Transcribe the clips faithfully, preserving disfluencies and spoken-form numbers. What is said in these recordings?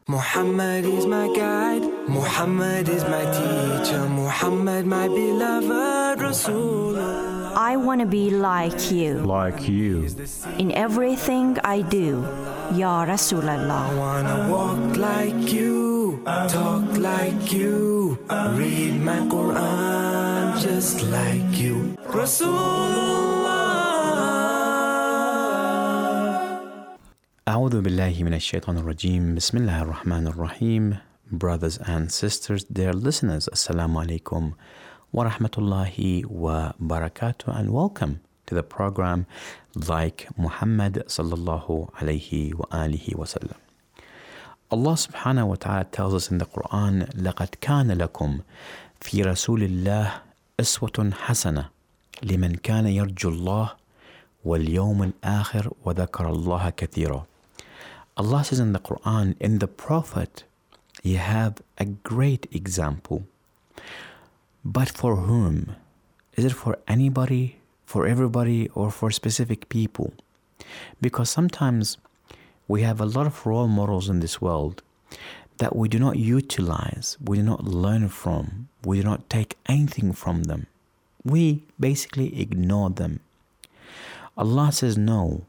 Muhammad is my guide, Muhammad is my teacher, Muhammad my beloved Rasulullah. I want to be like you. Like you. In everything I do, Ya I Rasulallah. wanna walk like you, talk like you, read my Quran just like you, Rasulullah. أعوذ بالله من الشيطان الرجيم. بسم الله الرحمن الرحيم. Brothers and sisters, dear listeners, Assalamu alaikum wa rahmatullahi wa barakatuh, and welcome to the program Like Muhammad sallallahu alayhi wa alihi wa sallam. Allah subhanahu wa ta'ala tells us in the Quran, لَقَدْ كَانَ لَكُمْ فِي رَسُولِ اللَّهِ أُسْوَةٌ حَسَنَةٌ لِمَنْ كَانَ يَرْجُو اللَّهَ وَالْيَوْمَ الْآخِرِ وَذَكَرَ اللَّهَ كَثِيرًا. Allah says in the Quran, in the Prophet, you have a great example. But for whom? Is it for anybody, for everybody, or for specific people? Because sometimes we have a lot of role models in this world that we do not utilize, we do not learn from, we do not take anything from them. We basically ignore them. Allah says no.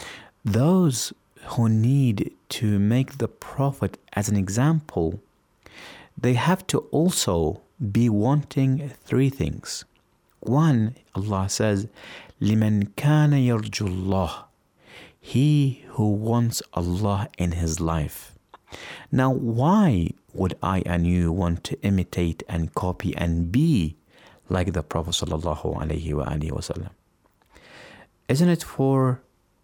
Those who need to make the Prophet as an example, they have to also be wanting three things. One, Allah says, لِمَنْ كَانَ يَرْجُو اللَّهِ, he who wants Allah in his life. Now, why would I and you want to imitate and copy and be like the Prophet sallallahu alaihi wa alihi wasallam? Isn't it for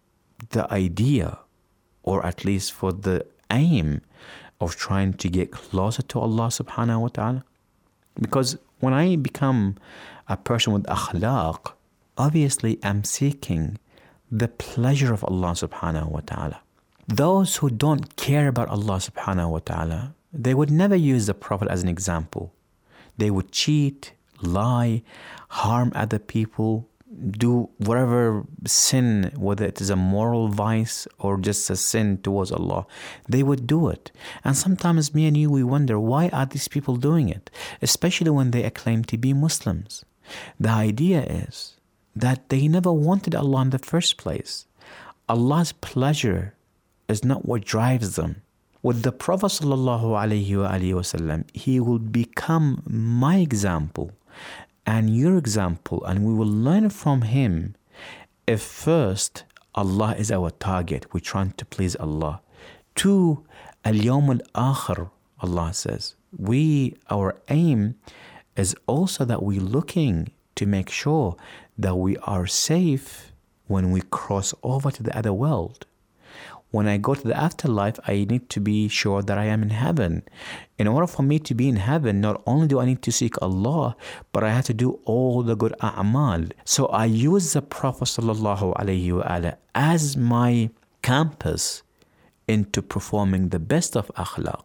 the idea, or at least for the aim of trying to get closer to Allah subhanahu wa ta'ala? Because when I become a person with akhlaq, obviously I'm seeking the pleasure of Allah subhanahu wa ta'ala. Those who don't care about Allah subhanahu wa ta'ala, they would never use the Prophet as an example. They would cheat, lie, harm other people, do whatever sin, whether it is a moral vice or just a sin towards Allah, they would do it. And sometimes me and you, we wonder, why are these people doing it? Especially when they acclaim to be Muslims. The idea is that they never wanted Allah in the first place. Allah's pleasure is not what drives them. With the Prophet sallallahu alaihi wasallam, he will become my example and your example, and we will learn from him. If first, Allah is our target, we're trying to please Allah. Two, al-yawm al-akhir, Allah says, we, our aim is also that we're looking to make sure that we are safe when we cross over to the other world. When I go to the afterlife, I need to be sure that I am in heaven. In order for me to be in heaven, not only do I need to seek Allah, but I have to do all the good a'mal. So I use the Prophet sallallahu alaihi wasallam as my compass into performing the best of akhlaq.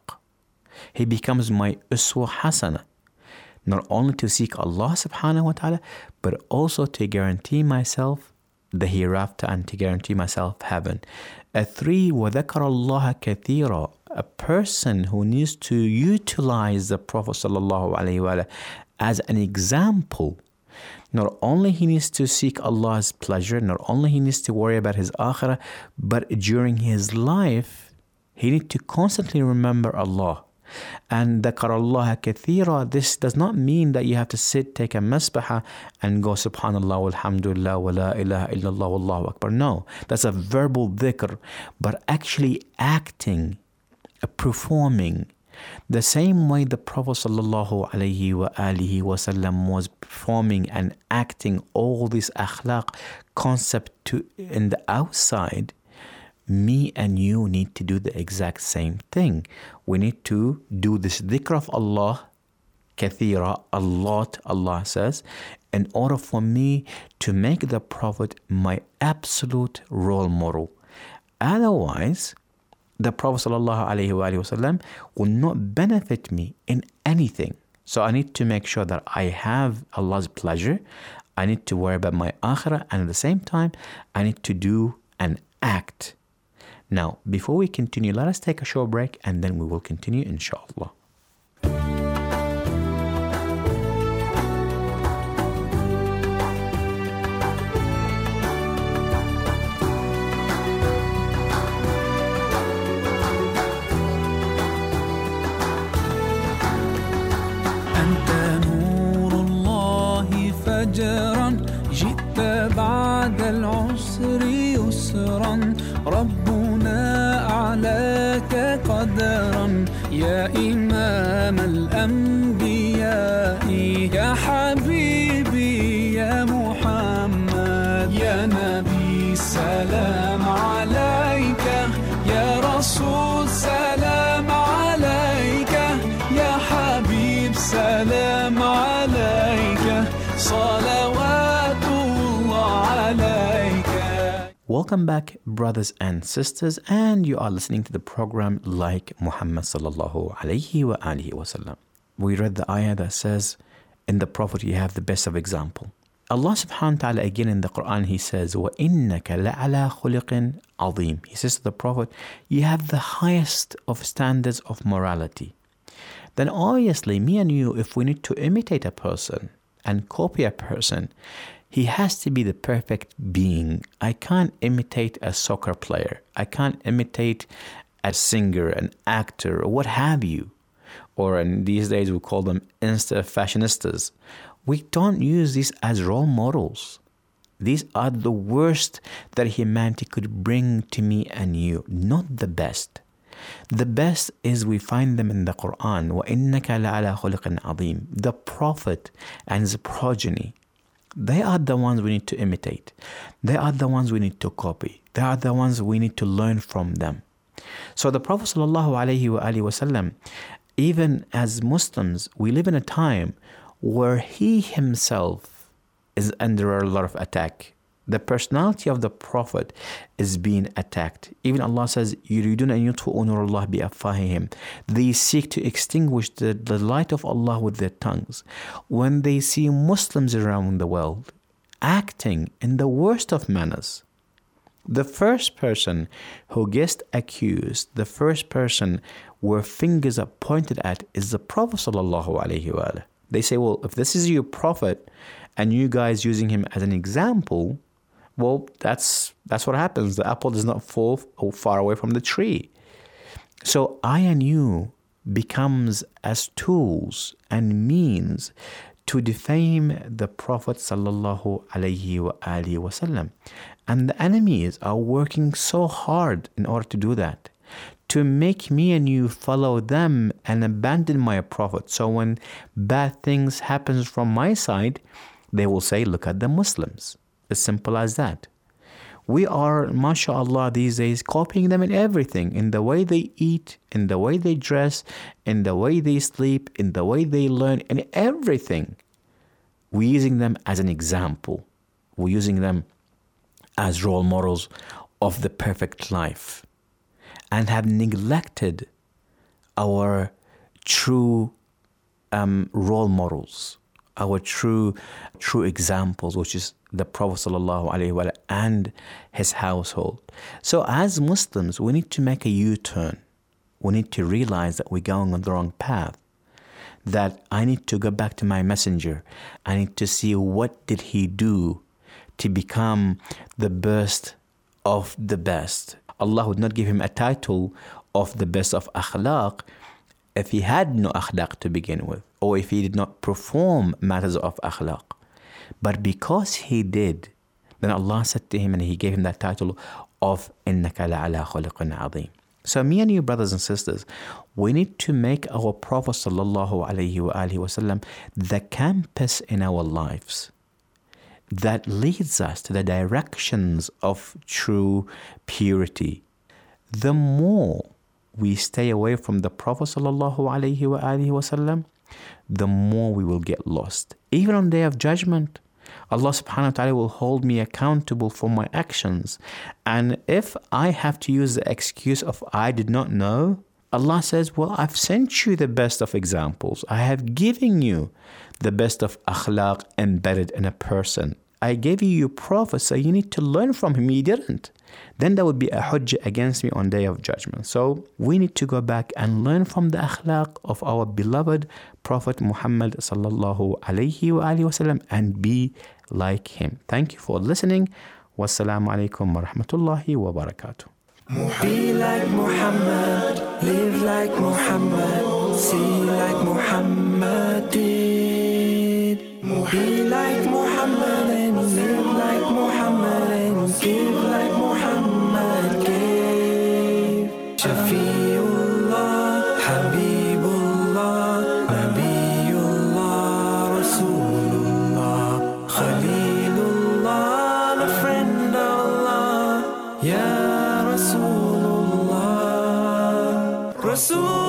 He becomes my uswa hasana, not only to seek Allah subhanahu wa ta'ala, but also to guarantee myself the hereafter and to guarantee myself heaven. A three, وَذَكَرَ اللَّهَ كَثِيرًا, a person who needs to utilize the Prophet sallallahu alaihi wasallam as an example. Not only he needs to seek Allah's pleasure, not only he needs to worry about his akhirah, but during his life, he needs to constantly remember Allah. And ذَكَرَ اللَّهَ كَثِيرًا, this does not mean that you have to sit, take a masbahah and go subhanallah walhamdulillah wa la ilaha illallah wallahu akbar. No, that's a verbal dhikr, but actually acting, performing the same way the Prophet sallallahu alaihi wa alihi wasallam was performing and acting all this akhlaq concept to in the outside. Me and you need to do the exact same thing. We need to do this dhikr of Allah, kathira, a lot, Allah says, in order for me to make the Prophet my absolute role model. Otherwise, the Prophet sallallahu alaihi wasallam will not benefit me in anything. So I need to make sure that I have Allah's pleasure. I need to worry about my akhirah, and at the same time, I need to do and act Now, before we continue, let us take a short break and then we will continue, inshallah. جئت بعد العسر يسرا ربنا أعلاك قدرا يا إمام الأنبياء يا حبيبي يا محمد يا نبي سلام عليك يا رسول سلام عليك يا حبيب سلام عليك صلوات الله عليك. Welcome back, brothers and sisters, and you are listening to the program Like Muhammad sallallahu alayhi wa alihi wasallam. We read the ayah that says, in the Prophet you have the best of example. Allah subhanahu wa ta'ala again in the Quran, He says, وَإِنَّكَ لَعَلَى خُلِقٍ عَظِيمٍ. He says to the Prophet, you have the highest of standards of morality. Then obviously, me and you, if we need to imitate a person and copy a person, he has to be the perfect being. I can't imitate a soccer player. I can't imitate a singer, an actor, or what have you. Or in these days we call them Insta-fashionistas. We don't use these as role models. These are the worst that humanity could bring to me and you, not the best. The best is we find them in the Quran. وَإِنَّكَ لَعَلَى خُلِقٍ عَظِيمٍ. The Prophet and his progeny, they are the ones we need to imitate. They are the ones we need to copy. They are the ones we need to learn from them. So the Prophet ﷺ, even as Muslims, we live in a time where he himself is under a lot of attack. The personality of the Prophet is being attacked. Even Allah says, يُرِيدُونَ أَن يُطْفِئُوا نُورَ اللَّهِ بِأَفْوَاهِهِمْ. They seek to extinguish the, the light of Allah with their tongues. When they see Muslims around the world acting in the worst of manners, the first person who gets accused, the first person where fingers are pointed at is the Prophet ﷺ. They say, well, if this is your Prophet and you guys using him as an example, well, that's that's what happens. The apple does not fall far away from the tree. So I and you becomes as tools and means to defame the Prophet sallallahu alaihi wa alihi wasallam. And the enemies are working so hard in order to do that, to make me and you follow them and abandon my Prophet. So when bad things happens from my side, they will say, look at the Muslims. As simple as that. We are, mashallah, these days copying them in everything, in the way they eat, in the way they dress, in the way they sleep, in the way they learn, in everything. We're using them as an example. We're using them as role models of the perfect life, and have neglected our true um, role models, our true true examples, which is the Prophet sallallahu alaihi wasallam and his household. So as Muslims, we need to make a U-turn. We need to realize that we're going on the wrong path, that I need to go back to my messenger. I need to see what did he do to become the best of the best. Allah would not give him a title of the best of akhlaq if he had no akhlaq to begin with, or if he did not perform matters of akhlaq. But because he did, then Allah said to him and he gave him that title of إِنَّكَ لَعَلَى خُلِقٍ عَظِيمٍ. So me and you, brothers and sisters, we need to make our Prophet sallallahu alaihi wasallam the campus in our lives that leads us to the directions of true purity. The more we stay away from the Prophet sallallahu alaihi wasallam, the more we will get lost. Even on the Day of Judgment, Allah subhanahu wa ta'ala will hold me accountable for my actions. And if I have to use the excuse of I did not know, Allah says, well, I've sent you the best of examples. I have given you the best of akhlaq embedded in a person. I gave you your prophet, so you need to learn from him. You didn't. Then there would be a hujjah against me on day of judgment. So we need to go back and learn from the akhlaq of our beloved Prophet Muhammad sallallahu alayhi wa alihi wasallam and be like him. Thank you for listening. Wassalamu alaikum wa rahmatullahi wa barakatuh. Be like Muhammad, live like Muhammad, see like Muhammad did. Be like Muhammad and live like Muhammad and give like Muhammad gave. Shafiullah, Habibullah, Nabiullah, Rasulullah, Khalilullah, the friend of Allah, Ya Rasulullah, Rasul.